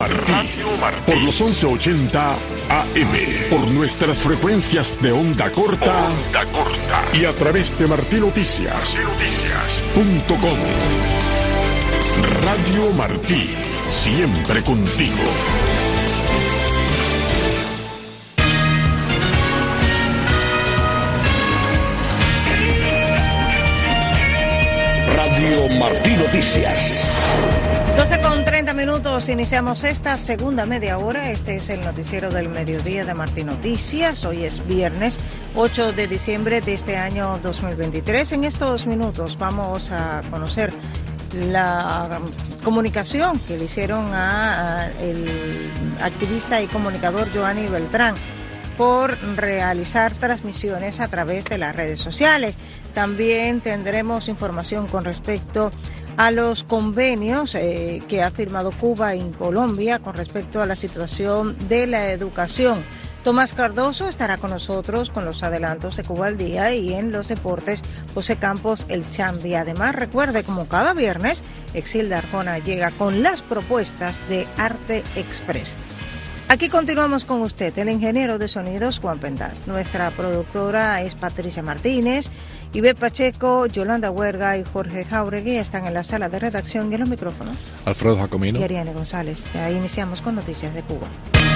Por los 1180 AM, por nuestras frecuencias de onda corta y a través de martinoticias.com. Radio Martí, siempre contigo. Radio Martí Noticias. 12:30, iniciamos esta segunda media hora. Este es el noticiero del mediodía de Martí Noticias. Hoy es viernes 8 de diciembre de este año 2023. En estos minutos vamos a conocer la comunicación que le hicieron a el activista y comunicador Joanny Beltrán por realizar transmisiones a través de las redes sociales. También tendremos información con respecto a los convenios que ha firmado Cuba y Colombia con respecto a la situación de la educación. Tomás Cardoso estará con nosotros con los adelantos de Cuba al día, y en los deportes José Campos, el Chambi. Además, recuerde, como cada viernes, Exilda Arjona llega con las propuestas de Arte Express. Aquí continuamos con usted, el ingeniero de sonidos Juan Pendas. Nuestra productora es Patricia Martínez, Ibe Pacheco, Yolanda Huerga y Jorge Jauregui están en la sala de redacción y en los micrófonos Alfredo Jacomino y Ariane González. Ya iniciamos con noticias de Cuba.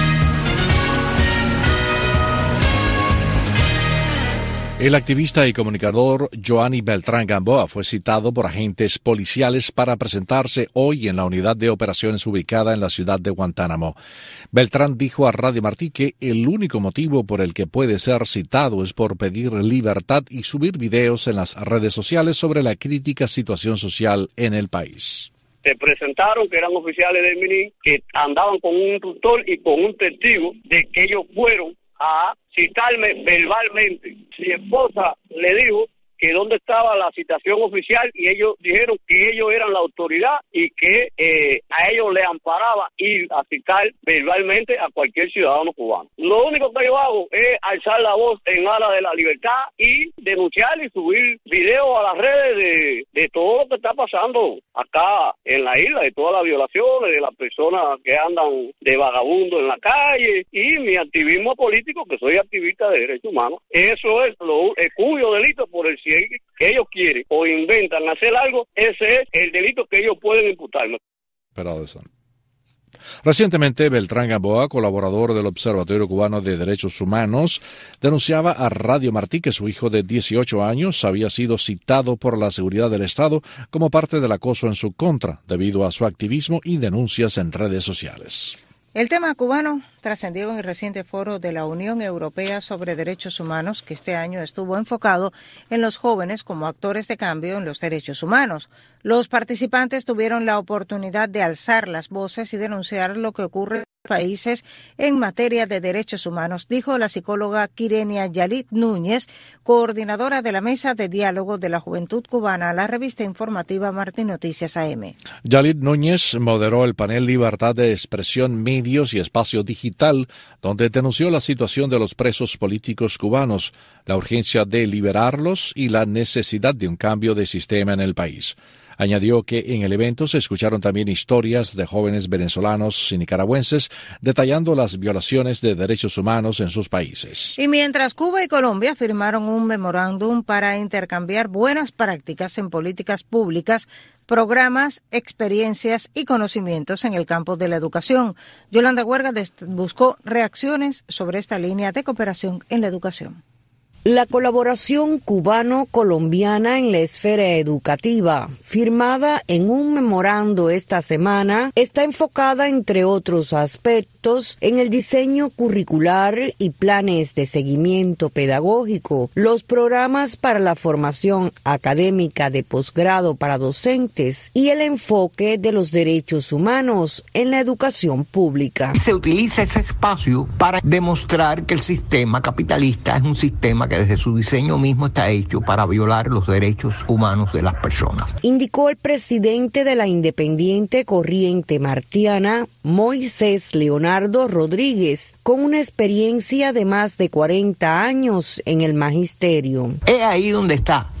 El activista y comunicador Joanny Beltrán Gamboa fue citado por agentes policiales para presentarse hoy en la unidad de operaciones ubicada en la ciudad de Guantánamo. Beltrán dijo a Radio Martí que el único motivo por el que puede ser citado es por pedir libertad y subir videos en las redes sociales sobre la crítica situación social en el país. Se presentaron que eran oficiales del MINI, que andaban con un tutor y con un testigo de que ellos fueron a citarme verbalmente. Mi esposa le dijo que dónde estaba la citación oficial, y ellos dijeron que ellos eran la autoridad y que a ellos les amparaba ir a citar verbalmente a cualquier ciudadano cubano. Lo único que yo hago es alzar la voz en aras de la libertad y denunciar y subir videos a las redes de todo lo que está pasando acá en la isla, de todas las violaciones, de las personas que andan de vagabundo en la calle, y mi activismo político, que soy activista de derechos humanos. Eso es el cuyo delito por el que ellos quieren o inventan hacer algo, ese es el delito que ellos pueden imputarme. Recientemente, Beltrán Gamboa, colaborador del Observatorio Cubano de Derechos Humanos, denunciaba a Radio Martí que su hijo de 18 años había sido citado por la seguridad del Estado como parte del acoso en su contra, debido a su activismo y denuncias en redes sociales. El tema cubano trascendió en el reciente foro de la Unión Europea sobre Derechos Humanos, que este año estuvo enfocado en los jóvenes como actores de cambio en los derechos humanos. Los participantes tuvieron la oportunidad de alzar las voces y denunciar lo que ocurre en países en materia de derechos humanos, dijo la psicóloga Quirenia Yalit Núñez, coordinadora de la Mesa de Diálogo de la Juventud Cubana, a la revista informativa Martí Noticias AM. Yalit Núñez moderó el panel Libertad de Expresión, Medios y Espacio Digital, donde denunció la situación de los presos políticos cubanos, la urgencia de liberarlos y la necesidad de un cambio de sistema en el país. Añadió que en el evento se escucharon también historias de jóvenes venezolanos y nicaragüenses detallando las violaciones de derechos humanos en sus países. Y mientras Cuba y Colombia firmaron un memorándum para intercambiar buenas prácticas en políticas públicas, programas, experiencias y conocimientos en el campo de la educación, Yolanda Huerga buscó reacciones sobre esta línea de cooperación en la educación. La colaboración cubano-colombiana en la esfera educativa, firmada en un memorando esta semana, está enfocada, entre otros aspectos, en el diseño curricular y planes de seguimiento pedagógico, los programas para la formación académica de posgrado para docentes y el enfoque de los derechos humanos en la educación pública. Se utiliza ese espacio para demostrar que el sistema capitalista es un sistema que desde su diseño mismo está hecho para violar los derechos humanos de las personas. Indicó el presidente de la Independiente Corriente Martiana, Moisés Leonardo Rodríguez, con una experiencia de más de 40 años en el magisterio. Es ahí donde está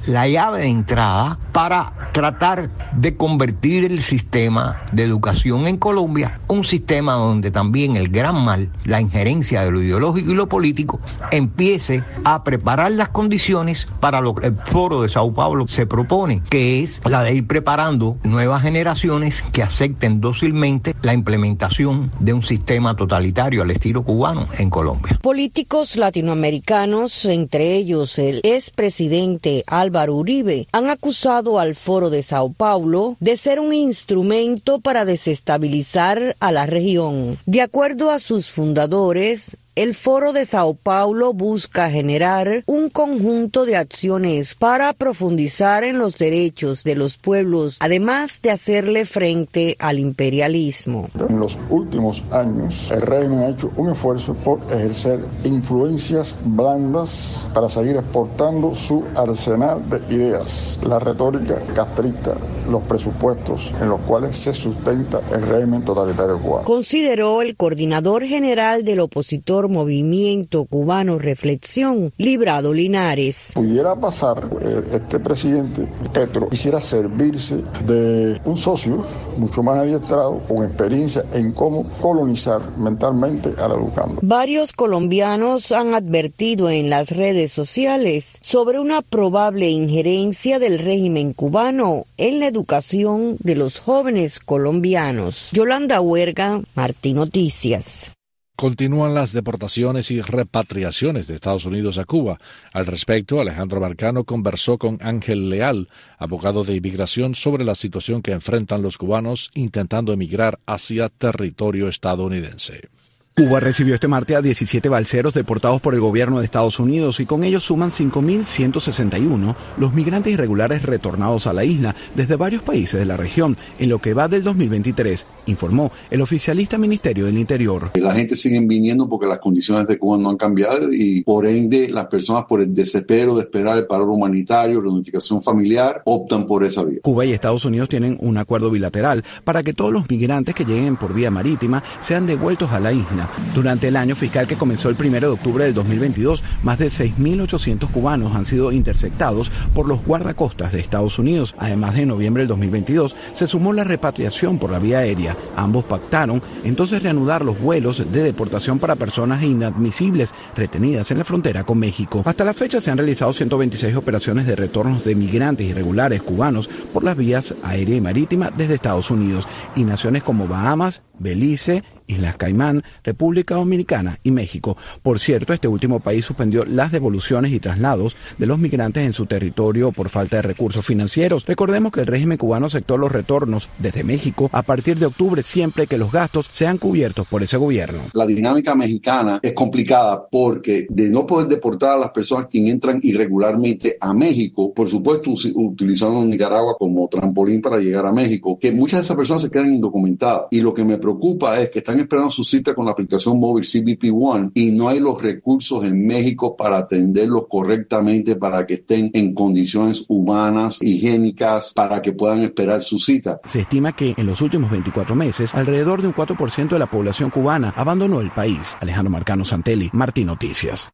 la llave de entrada para tratar de convertir el sistema de educación en Colombia, un sistema donde también el gran mal, la injerencia de lo ideológico y lo político, empiece a preparar las condiciones para lo que el Foro de Sao Paulo se propone, que es la de ir preparando nuevas generaciones que acepten dócilmente la implementación de un sistema totalitario al estilo cubano en Colombia. Políticos latinoamericanos, entre ellos el expresidente Álvaro Uribe, han acusado al Foro de Sao Paulo de ser un instrumento para desestabilizar a la región. De acuerdo a sus fundadores, el Foro de Sao Paulo busca generar un conjunto de acciones para profundizar en los derechos de los pueblos, además de hacerle frente al imperialismo. En los últimos años, el régimen ha hecho un esfuerzo por ejercer influencias blandas para seguir exportando su arsenal de ideas, la retórica castrista, los presupuestos en los cuales se sustenta el régimen totalitario cubano. Consideró el coordinador general del opositor Movimiento Cubano Reflexión, Librado Linares. Pudiera pasar este presidente Petro quisiera servirse de un socio mucho más adiestrado, con experiencia en cómo colonizar mentalmente al educando. Varios colombianos han advertido en las redes sociales sobre una probable injerencia del régimen cubano en la educación de los jóvenes colombianos. Yolanda Huerga, Martín Noticias. Continúan las deportaciones y repatriaciones de Estados Unidos a Cuba. Al respecto, Alejandro Marcano conversó con Ángel Leal, abogado de inmigración, sobre la situación que enfrentan los cubanos intentando emigrar hacia territorio estadounidense. Cuba recibió este martes a 17 balseros deportados por el gobierno de Estados Unidos y con ellos suman 5.161 los migrantes irregulares retornados a la isla desde varios países de la región en lo que va del 2023, informó el oficialista Ministerio del Interior. La gente sigue viniendo porque las condiciones de Cuba no han cambiado y por ende las personas, por el desespero de esperar el paro humanitario, la unificación familiar, optan por esa vía. Cuba y Estados Unidos tienen un acuerdo bilateral para que todos los migrantes que lleguen por vía marítima sean devueltos a la isla. Durante el año fiscal que comenzó el 1 de octubre del 2022, más de 6.800 cubanos han sido interceptados por los guardacostas de Estados Unidos. Además, en noviembre del 2022 se sumó la repatriación por la vía aérea. Ambos pactaron entonces reanudar los vuelos de deportación para personas inadmisibles retenidas en la frontera con México. Hasta la fecha se han realizado 126 operaciones de retornos de migrantes irregulares cubanos por las vías aérea y marítima desde Estados Unidos y naciones como Bahamas, Belice, Islas Caimán, República Dominicana y México. Por cierto, este último país suspendió las devoluciones y traslados de los migrantes en su territorio por falta de recursos financieros. Recordemos que el régimen cubano aceptó los retornos desde México a partir de octubre siempre que los gastos sean cubiertos por ese gobierno. La dinámica mexicana es complicada porque de no poder deportar a las personas que entran irregularmente a México, por supuesto utilizando Nicaragua como trampolín para llegar a México, que muchas de esas personas se quedan indocumentadas. Y lo que me preocupa es que están esperando su cita con la aplicación móvil CBP One y no hay los recursos en México para atenderlos correctamente, para que estén en condiciones humanas, higiénicas, para que puedan esperar su cita. Se estima que en los últimos 24 meses, alrededor de un 4% de la población cubana abandonó el país. Alejandro Marcano Santelli, Martín Noticias.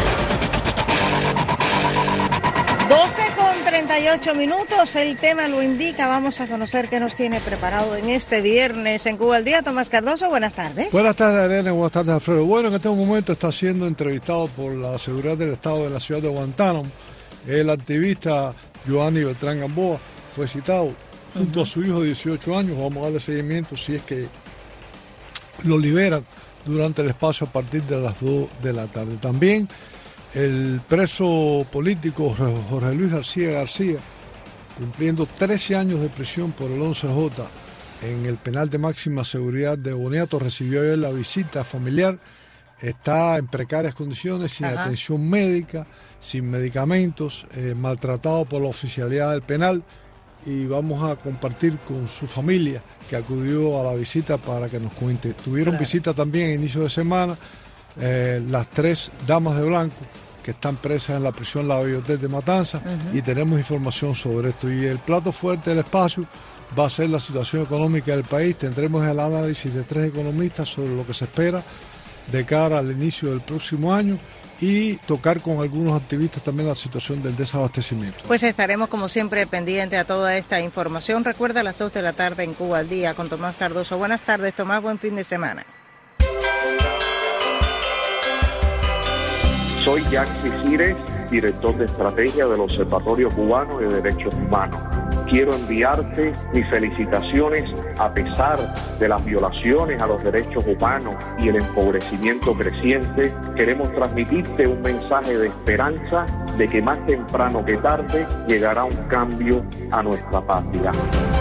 12:38, el tema lo indica. Vamos a conocer qué nos tiene preparado en este viernes en Cuba al Día. Tomás Cardoso, buenas tardes. Buenas tardes, Arena, buenas tardes, Alfredo. Bueno, en este momento está siendo entrevistado por la seguridad del Estado de la ciudad de Guantánamo. El activista Giovanni Beltrán Gamboa fue citado junto a su hijo de 18 años. Vamos a darle seguimiento si es que lo liberan durante el espacio a partir de las 2 de la tarde. También el preso político Jorge Luis García, cumpliendo 13 años de prisión por el 11J en el penal de máxima seguridad de Boniato, recibió ayer la visita familiar. Está en precarias condiciones, sin atención médica, sin medicamentos, maltratado por la oficialidad del penal. Y vamos a compartir con su familia que acudió a la visita para que nos cuente. Tuvieron visita también a inicio de semana las 3 damas de blanco que están presas en la prisión La Biblioteca de Matanzas, y tenemos información sobre esto. Y el plato fuerte del espacio va a ser la situación económica del país. Tendremos el análisis de 3 economistas sobre lo que se espera de cara al inicio del próximo año, y tocar con algunos activistas también la situación del desabastecimiento. Pues estaremos como siempre pendientes a toda esta información. Recuerda a las 2 de la tarde en Cuba al Día con Tomás Cardoso. Buenas tardes, Tomás, buen fin de semana. Soy Jacques Cires, director de estrategia del Observatorio Cubano de Derechos Humanos. Quiero enviarte mis felicitaciones a pesar de las violaciones a los derechos humanos y el empobrecimiento creciente. Queremos transmitirte un mensaje de esperanza de que más temprano que tarde llegará un cambio a nuestra patria.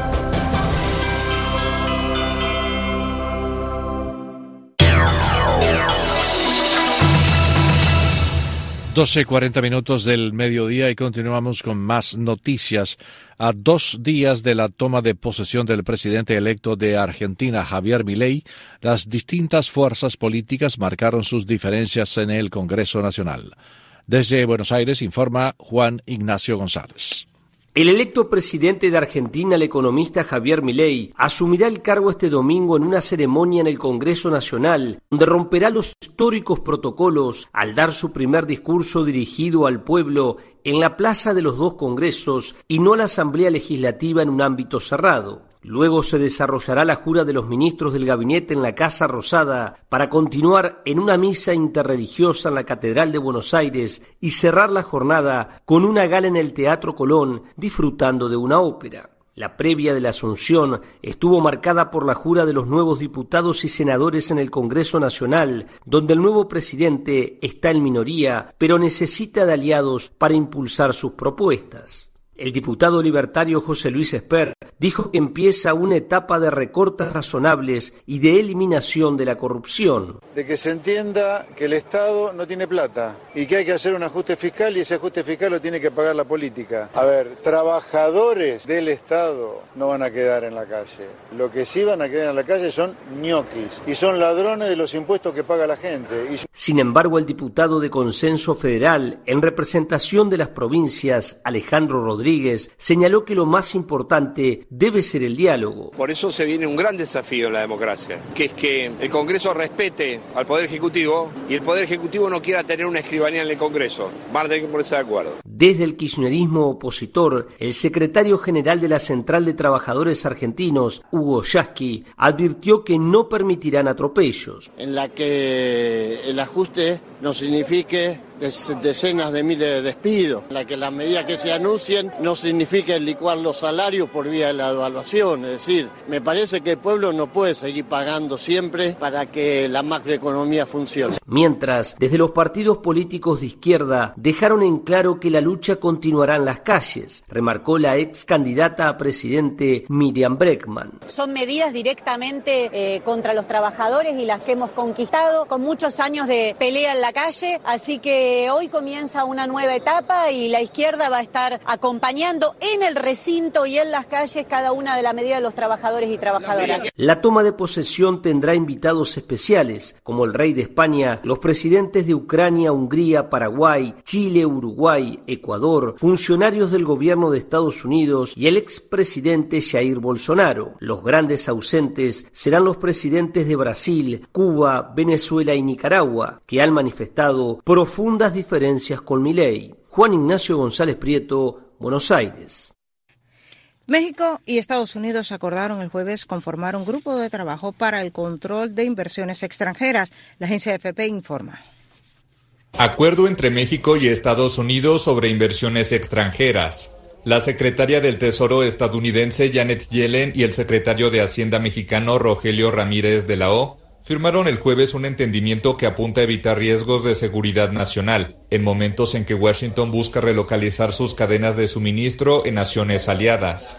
12:40 del mediodía y continuamos con más noticias. A 2 días de la toma de posesión del presidente electo de Argentina, Javier Milei, las distintas fuerzas políticas marcaron sus diferencias en el Congreso Nacional. Desde Buenos Aires informa Juan Ignacio González. El electo presidente de Argentina, el economista Javier Milei, asumirá el cargo este domingo en una ceremonia en el Congreso Nacional, donde romperá los históricos protocolos al dar su primer discurso dirigido al pueblo en la Plaza de los Dos Congresos y no a la Asamblea Legislativa en un ámbito cerrado. Luego se desarrollará la jura de los ministros del gabinete en la Casa Rosada para continuar en una misa interreligiosa en la Catedral de Buenos Aires y cerrar la jornada con una gala en el Teatro Colón disfrutando de una ópera. La previa de la Asunción estuvo marcada por la jura de los nuevos diputados y senadores en el Congreso Nacional, donde el nuevo presidente está en minoría, pero necesita de aliados para impulsar sus propuestas. El diputado libertario José Luis Esper dijo que empieza una etapa de recortes razonables y de eliminación de la corrupción. De que se entienda que el Estado no tiene plata y que hay que hacer un ajuste fiscal y ese ajuste fiscal lo tiene que pagar la política. A ver, trabajadores del Estado no van a quedar en la calle. Lo que sí van a quedar en la calle son ñoquis y son ladrones de los impuestos que paga la gente. Sin embargo, el diputado de Consenso Federal, en representación de las provincias, Alejandro Rodríguez, señaló que lo más importante debe ser el diálogo. Por eso se viene un gran desafío en la democracia, que es que el Congreso respete al Poder Ejecutivo y el Poder Ejecutivo no quiera tener una escribanía en el Congreso. Van a tener que ponerse de acuerdo. Desde el kirchnerismo opositor, el secretario general de la Central de Trabajadores Argentinos, Hugo Yasky, advirtió que no permitirán atropellos. En la que el ajuste no signifique decenas de miles de despidos, en la que las medidas que se anuncien no signifiquen licuar los salarios por vía de la devaluación. Es decir, me parece que el pueblo no puede seguir pagando siempre para que la macroeconomía funcione. Mientras, desde los partidos políticos de izquierda dejaron en claro que la lucha continuará en las calles, remarcó la ex candidata a presidente Miriam Bregman. Son medidas directamente contra los trabajadores y las que hemos conquistado con muchos años de pelea en la calle, así que hoy comienza una nueva etapa y la izquierda va a estar acompañando en el recinto y en las calles cada una de las medidas de los trabajadores y trabajadoras. La toma de posesión tendrá invitados especiales, como el rey de España, los presidentes de Ucrania, Hungría, Paraguay, Chile, Uruguay, Ecuador, funcionarios del gobierno de Estados Unidos y el expresidente Jair Bolsonaro. Los grandes ausentes serán los presidentes de Brasil, Cuba, Venezuela y Nicaragua, que han manifestado profundas diferencias con Milei. Juan Ignacio González Prieto, Buenos Aires. México y Estados Unidos acordaron el jueves conformar un grupo de trabajo para el control de inversiones extranjeras. La agencia AFP informa. Acuerdo entre México y Estados Unidos sobre inversiones extranjeras. La secretaria del Tesoro estadounidense Janet Yellen y el secretario de Hacienda mexicano Rogelio Ramírez de la O firmaron el jueves un entendimiento que apunta a evitar riesgos de seguridad nacional, en momentos en que Washington busca relocalizar sus cadenas de suministro en naciones aliadas.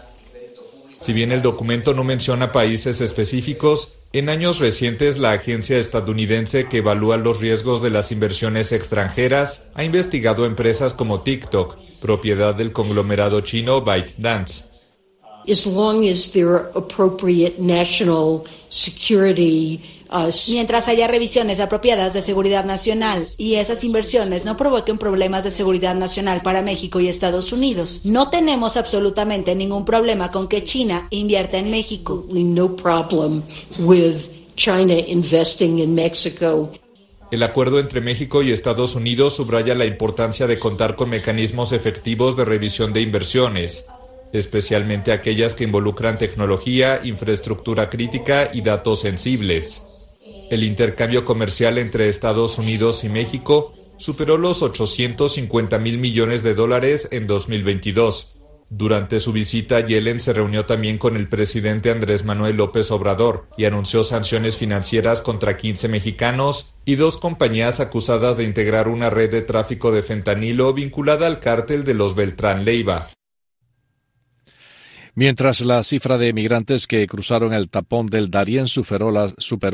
Si bien el documento no menciona países específicos, en años recientes la agencia estadounidense que evalúa los riesgos de las inversiones extranjeras ha investigado empresas como TikTok, propiedad del conglomerado chino ByteDance. As long as there are appropriate national security mientras haya revisiones apropiadas de seguridad nacional y esas inversiones no provoquen problemas de seguridad nacional para México y Estados Unidos. No tenemos absolutamente ningún problema con que China invierta en México. No problem with China investing in Mexico. El acuerdo entre México y Estados Unidos subraya la importancia de contar con mecanismos efectivos de revisión de inversiones, especialmente aquellas que involucran tecnología, infraestructura crítica y datos sensibles. El intercambio comercial entre Estados Unidos y México superó los $850 mil millones en 2022. Durante su visita, Yellen se reunió también con el presidente Andrés Manuel López Obrador y anunció sanciones financieras contra 15 mexicanos y 2 compañías acusadas de integrar una red de tráfico de fentanilo vinculada al cártel de los Beltrán Leiva. Mientras la cifra de migrantes que cruzaron el tapón del Darién superó las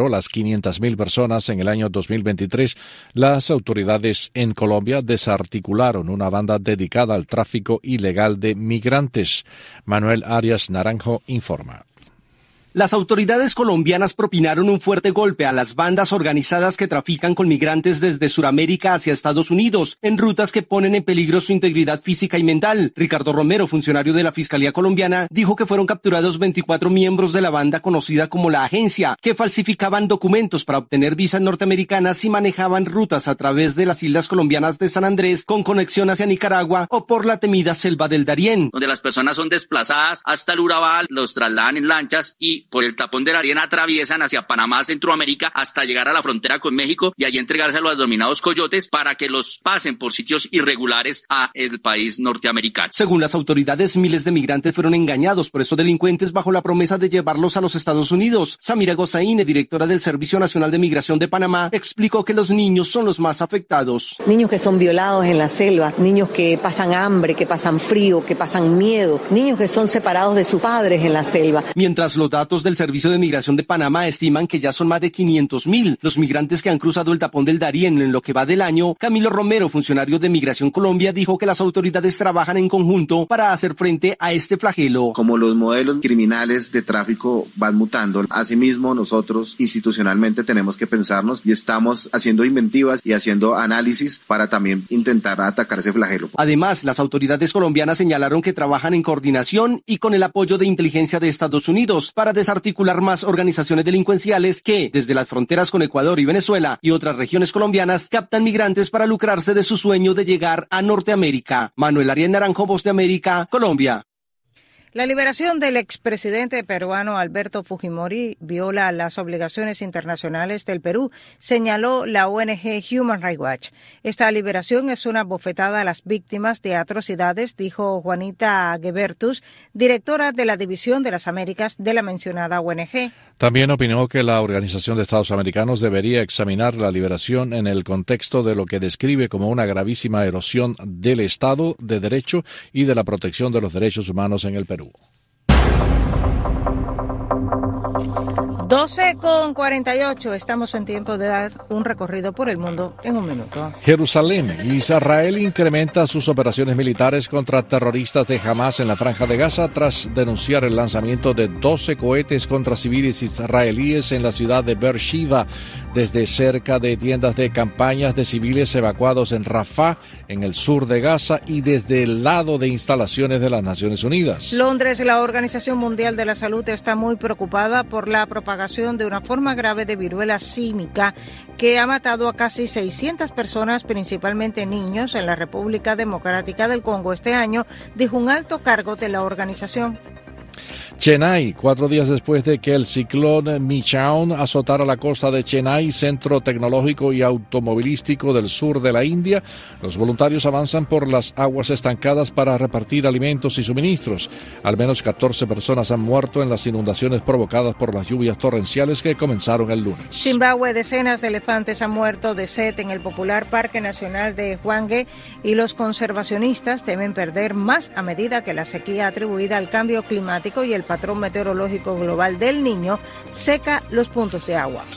500.000 personas en el año 2023, las autoridades en Colombia desarticularon una banda dedicada al tráfico ilegal de migrantes. Manuel Arias Naranjo informa. Las autoridades colombianas propinaron un fuerte golpe a las bandas organizadas que trafican con migrantes desde Sudamérica hacia Estados Unidos, en rutas que ponen en peligro su integridad física y mental. Ricardo Romero, funcionario de la Fiscalía colombiana, dijo que fueron capturados 24 miembros de la banda conocida como La Agencia, que falsificaban documentos para obtener visas norteamericanas y manejaban rutas a través de las islas colombianas de San Andrés con conexión hacia Nicaragua o por la temida selva del Darién. Donde las personas son desplazadas hasta el Urabá, los trasladan en lanchas y por el tapón del Darién atraviesan hacia Panamá, Centroamérica, hasta llegar a la frontera con México y allí entregarse a los denominados coyotes para que los pasen por sitios irregulares a el país norteamericano. Según las autoridades, miles de migrantes fueron engañados por esos delincuentes bajo la promesa de llevarlos a los Estados Unidos. Samira Gozaine, directora del Servicio Nacional de Migración de Panamá, explicó que los niños son los más afectados. Niños que son violados en la selva, niños que pasan hambre, que pasan frío, que pasan miedo, niños que son separados de sus padres en la selva. Mientras los datos del Servicio de Migración de Panamá estiman que ya son más de 500.000 los migrantes que han cruzado el tapón del Darién en lo que va del año. Camilo Romero, funcionario de Migración Colombia, dijo que las autoridades trabajan en conjunto para hacer frente a este flagelo. Como los modelos criminales de tráfico van mutando, asimismo nosotros institucionalmente tenemos que pensarnos y estamos haciendo inventivas y haciendo análisis para también intentar atacar ese flagelo. Además, las autoridades colombianas señalaron que trabajan en coordinación y con el apoyo de inteligencia de Estados Unidos para desarticular más organizaciones delincuenciales que, desde las fronteras con Ecuador y Venezuela y otras regiones colombianas, captan migrantes para lucrarse de su sueño de llegar a Norteamérica. Manuel Arias Naranjo, Voz de América, Colombia. La liberación del expresidente peruano Alberto Fujimori viola las obligaciones internacionales del Perú, señaló la ONG Human Rights Watch. Esta liberación es una bofetada a las víctimas de atrocidades, dijo Juanita Gebertus, directora de la División de las Américas de la mencionada ONG. También opinó que la Organización de Estados Americanos debería examinar la liberación en el contexto de lo que describe como una gravísima erosión del Estado de Derecho y de la protección de los derechos humanos en el Perú. 12:48, estamos en tiempo de dar un recorrido por el mundo en un minuto. Jerusalén. Israel incrementa sus operaciones militares contra terroristas de Hamas en la Franja de Gaza tras denunciar el lanzamiento de 12 cohetes contra civiles israelíes en la ciudad de Beersheba, desde cerca de tiendas de campañas de civiles evacuados en Rafah, en el sur de Gaza, y desde el lado de instalaciones de las Naciones Unidas. Londres, la Organización Mundial de la Salud está muy preocupada por la propagación de una forma grave de viruela símica que ha matado a casi 600 personas, principalmente niños, en la República Democrática del Congo este año, dijo un alto cargo de la organización. Chennai, 4 días después de que el ciclón Michaun azotara la costa de Chennai, centro tecnológico y automovilístico del sur de la India, los voluntarios avanzan por las aguas estancadas para repartir alimentos y suministros. Al menos 14 personas han muerto en las inundaciones provocadas por las lluvias torrenciales que comenzaron el lunes. Zimbabue, decenas de elefantes han muerto de sed en el popular Parque Nacional de Hwange y los conservacionistas temen perder más a medida que la sequía atribuida al cambio climático y el patrón meteorológico global del Niño seca los puntos de agua.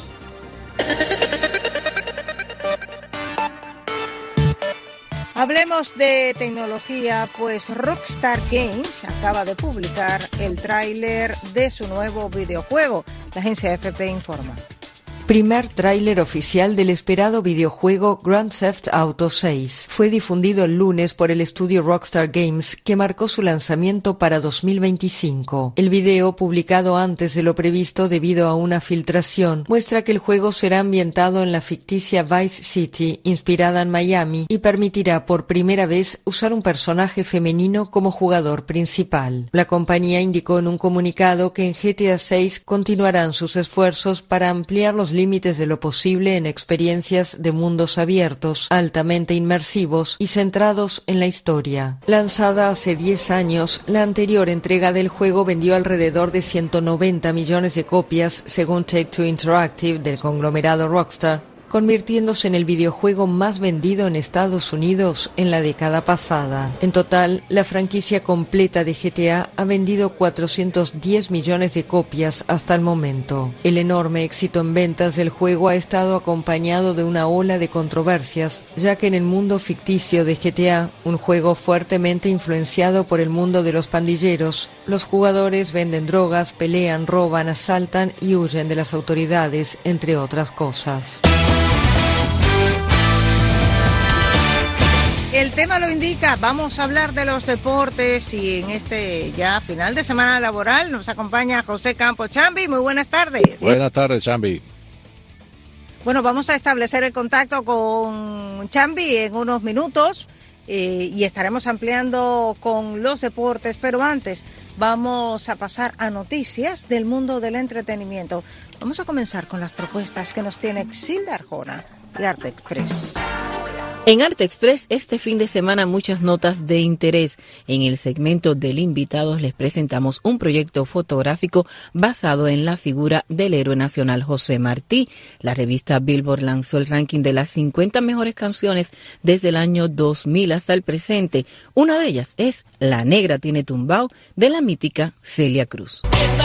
Hablemos de tecnología, pues Rockstar Games acaba de publicar el tráiler de su nuevo videojuego. La agencia AFP informa. Primer tráiler oficial del esperado videojuego Grand Theft Auto 6. Fue difundido el lunes por el estudio Rockstar Games, que marcó su lanzamiento para 2025. El video, publicado antes de lo previsto debido a una filtración, muestra que el juego será ambientado en la ficticia Vice City, inspirada en Miami, y permitirá por primera vez usar un personaje femenino como jugador principal. La compañía indicó en un comunicado que en GTA 6 continuarán sus esfuerzos para ampliar los límites de lo posible en experiencias de mundos abiertos, altamente inmersivos y centrados en la historia. Lanzada hace 10 años, la anterior entrega del juego vendió alrededor de 190 millones de copias, según Take-Two Interactive del conglomerado Rockstar, convirtiéndose en el videojuego más vendido en Estados Unidos en la década pasada. En total, la franquicia completa de GTA ha vendido 410 millones de copias hasta el momento. El enorme éxito en ventas del juego ha estado acompañado de una ola de controversias, ya que en el mundo ficticio de GTA, un juego fuertemente influenciado por el mundo de los pandilleros, los jugadores venden drogas, pelean, roban, asaltan y huyen de las autoridades, entre otras cosas. El tema lo indica, vamos a hablar de los deportes y en este ya final de semana laboral nos acompaña José Campos. Chambi, muy buenas tardes. Buenas tardes, Chambi. Bueno, vamos a establecer el contacto con Chambi en unos minutos y estaremos ampliando con los deportes, pero antes vamos a pasar a noticias del mundo del entretenimiento. Vamos a comenzar con las propuestas que nos tiene Xilda Arjona y Arte Express. En Arte Express, este fin de semana, muchas notas de interés. En el segmento del Invitados les presentamos un proyecto fotográfico basado en la figura del héroe nacional José Martí. La revista Billboard lanzó el ranking de las 50 mejores canciones desde el año 2000 hasta el presente. Una de ellas es La Negra Tiene Tumbao, de la mítica Celia Cruz.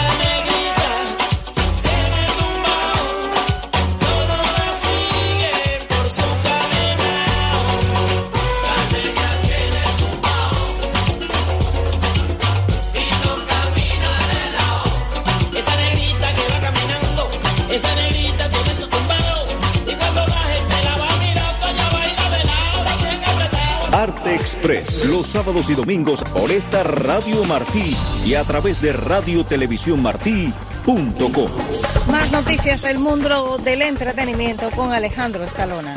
Esa negrita tiene su tumbao y cuando la gente la va a mirar, ella baila de lado, bien apretado. Arte Express, los sábados y domingos por esta Radio Martí y a través de radiotelevisiónmartí.com. Más noticias del mundo del entretenimiento con Alejandro Escalona.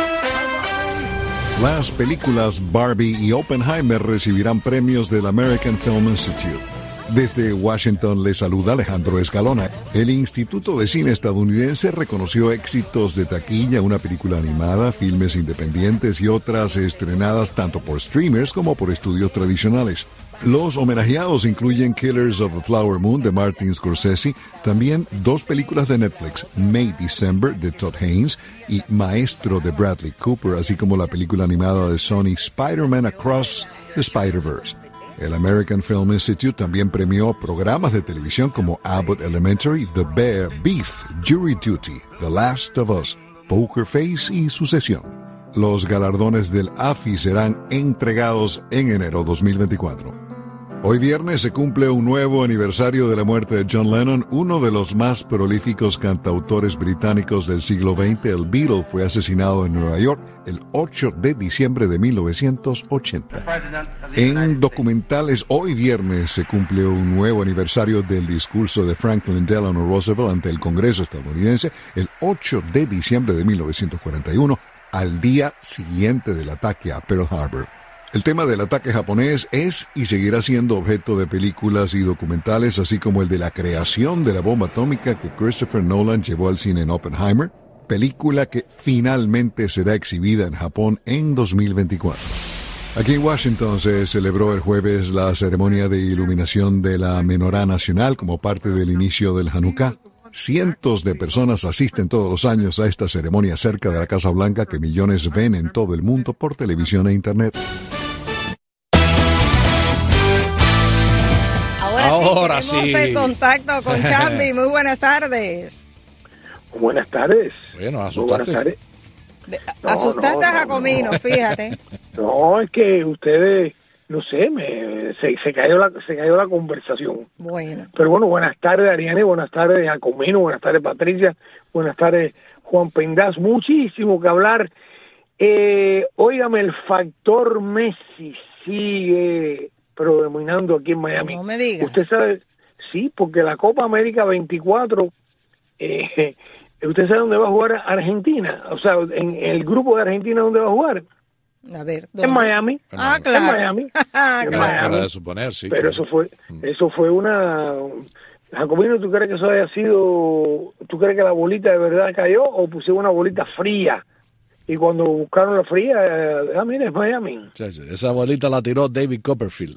Las películas Barbie y Oppenheimer recibirán premios del American Film Institute. Desde Washington le saluda Alejandro Escalona. El Instituto de Cine estadounidense reconoció éxitos de taquilla, una película animada, filmes independientes y otras estrenadas tanto por streamers como por estudios tradicionales. Los homenajeados incluyen Killers of the Flower Moon de Martin Scorsese, también 2 películas de Netflix, May December de Todd Haynes y Maestro de Bradley Cooper, así como la película animada de Sony Spider-Man Across the Spider-Verse. El American Film Institute también premió programas de televisión como Abbott Elementary, The Bear, Beef, Jury Duty, The Last of Us, Poker Face y Sucesión. Los galardones del AFI serán entregados en enero 2024. Hoy viernes se cumple un nuevo aniversario de la muerte de John Lennon, uno de los más prolíficos cantautores británicos del siglo XX. El Beatle fue asesinado en Nueva York el 8 de diciembre de 1980. En documentales, hoy viernes se cumple un nuevo aniversario del discurso de Franklin Delano Roosevelt ante el Congreso estadounidense el 8 de diciembre de 1941, al día siguiente del ataque a Pearl Harbor. El tema del ataque japonés es y seguirá siendo objeto de películas y documentales, así como el de la creación de la bomba atómica que Christopher Nolan llevó al cine en Oppenheimer, película que finalmente será exhibida en Japón en 2024. Aquí en Washington se celebró el jueves la ceremonia de iluminación de la Menorá Nacional como parte del inicio del Hanukkah. Cientos de personas asisten todos los años a esta ceremonia cerca de la Casa Blanca que millones ven en todo el mundo por televisión e internet. Ahora sí, tenemos el contacto con Chambi. Muy buenas tardes. Buenas tardes. Bueno, asustaste. Asustaste a Jacomino, fíjate. No, es que ustedes no sé, se cayó la conversación. Bueno. Pero bueno, buenas tardes, Ariane, buenas tardes, Jacomino, buenas tardes, Patricia, buenas tardes, Juan Pendaz. Muchísimo que hablar. Óigame, el factor Messi sigue predominando aquí en Miami. No me digas. Usted sabe, sí, porque la Copa América 24, ¿usted sabe dónde va a jugar Argentina? O sea, en el grupo de Argentina, ¿dónde va a jugar? A ver, ¿dónde? En Miami. Ah, claro. En Miami. Ah, claro. Para de suponer, sí. Pero claro. eso fue una... Jacobino, ¿tú crees que eso haya sido... ¿Tú crees que la bolita de verdad cayó o pusieron una bolita fría? Y cuando buscaron la fría, mira, es Miami. Esa bolita la tiró David Copperfield.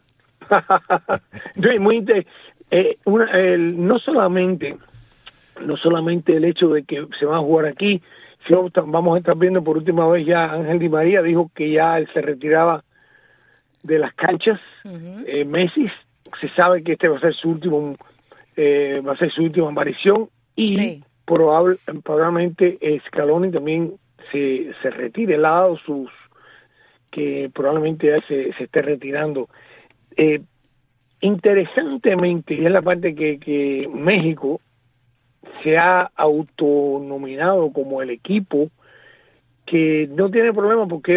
No solamente el hecho de que se va a jugar aquí, sino vamos a estar viendo por última vez ya Ángel Di María dijo que ya él se retiraba de las canchas. Messi, se sabe que este va a ser su última aparición y probablemente Scaloni también se retire, él ha dado que probablemente ya se esté retirando. Interesantemente, y es la parte que México se ha autonominado como el equipo que no tiene problema porque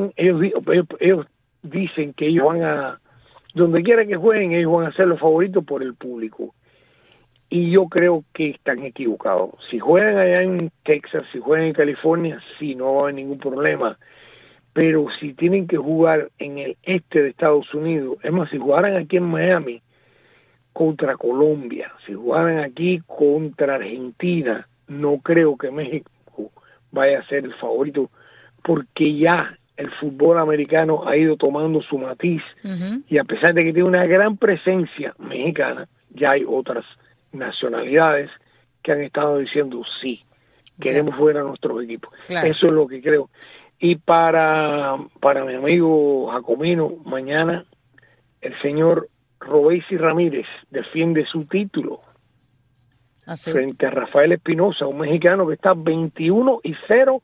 ellos dicen que ellos van a, donde quiera que jueguen, ellos van a ser los favoritos por el público. Y yo creo que están equivocados. Si juegan allá en Texas, si juegan en California, sí, no va a haber ningún problema. Pero si tienen que jugar en el este de Estados Unidos, es más, si jugaran aquí en Miami contra Colombia, si jugaran aquí contra Argentina, no creo que México vaya a ser el favorito, porque ya el fútbol americano ha ido tomando su matiz, y a pesar de que tiene una gran presencia mexicana, ya hay otras nacionalidades que han estado diciendo sí, queremos ver a nuestros equipos. Claro. Eso es lo que creo. Y para mi amigo Jacomino, mañana el señor Robeisy Ramírez defiende su título frente a Rafael Espinosa, un mexicano que está 21-0,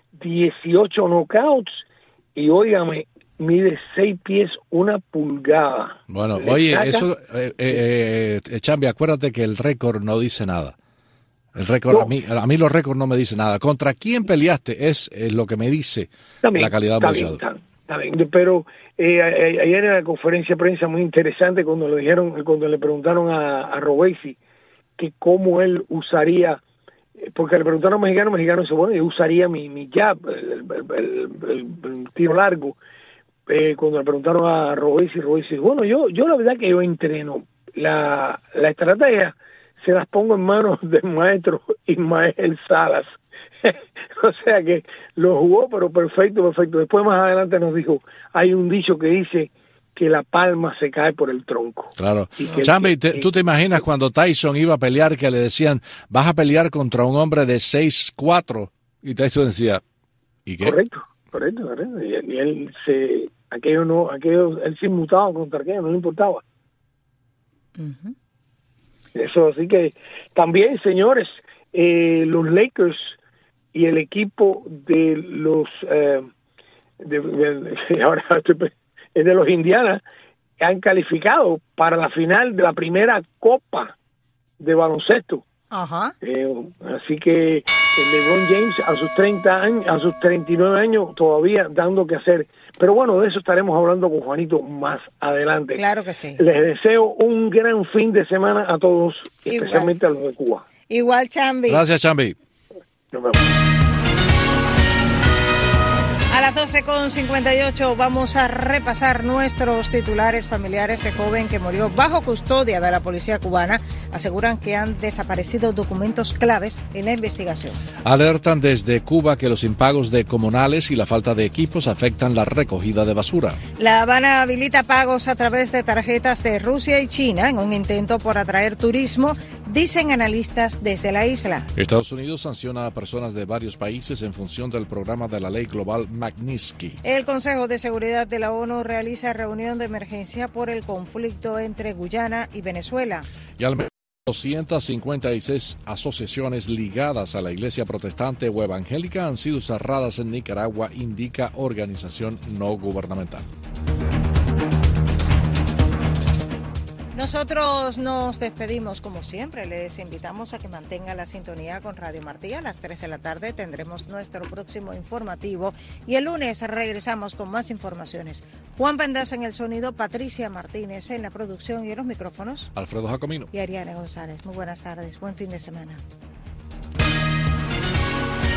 18 knockouts, y óigame, mide 6 pies 1 pulgada. Bueno, oye, eso, Chambi, acuérdate que el récord no dice nada. El récord, no. a mí los récords no me dicen nada. ¿Contra quién peleaste? Es lo que me dice también, la calidad del boxeador. Está bien, pero ayer en la conferencia de prensa muy interesante cuando le preguntaron a Robeisy que cómo él usaría, porque le preguntaron a un mexicano dice, bueno, yo usaría mi jab, el tiro largo. Cuando le preguntaron a Robeisy, bueno, yo la verdad que yo entreno la estrategia, se las pongo en manos del maestro Ismael Salas. O sea que lo jugó, pero perfecto. Después más adelante nos dijo, hay un dicho que dice que la palma se cae por el tronco. Claro. Chambi, ¿tú te imaginas cuando Tyson iba a pelear que le decían, vas a pelear contra un hombre de 6'4"? Y Tyson decía, ¿y qué? Correcto. Y él él se inmutaba contra aquello, no le importaba. Eso, así que también, señores, los Lakers y el equipo de los ahora es de los Indiana han calificado para la final de la primera Copa de baloncesto. Así que LeBron James a sus 30 años, a sus 39 años todavía dando que hacer. Pero bueno, de eso estaremos hablando con Juanito más adelante. Claro que sí. Les deseo un gran fin de semana a todos, especialmente a los de Cuba. Igual, Chambi. Gracias, Chambi. Nos vemos. A las 12:58 vamos a repasar nuestros titulares. Familiares de joven que murió bajo custodia de la policía cubana aseguran que han desaparecido documentos claves en la investigación. Alertan desde Cuba que los impagos de comunales y la falta de equipos afectan la recogida de basura. La Habana habilita pagos a través de tarjetas de Rusia y China en un intento por atraer turismo, dicen analistas desde la isla. Estados Unidos sanciona a personas de varios países en función del programa de la ley global Magnitsky. El Consejo de Seguridad de la ONU realiza reunión de emergencia por el conflicto entre Guyana y Venezuela. Y al menos 256 asociaciones ligadas a la Iglesia Protestante o Evangélica han sido cerradas en Nicaragua, indica organización no gubernamental. Nosotros nos despedimos como siempre. Les invitamos a que mantengan la sintonía con Radio Martí. A las 3 de la tarde tendremos nuestro próximo informativo y el lunes regresamos con más informaciones. Juan Pendas en el sonido, Patricia Martínez en la producción y en los micrófonos. Alfredo Jacomino. Y Ariane González. Muy buenas tardes. Buen fin de semana.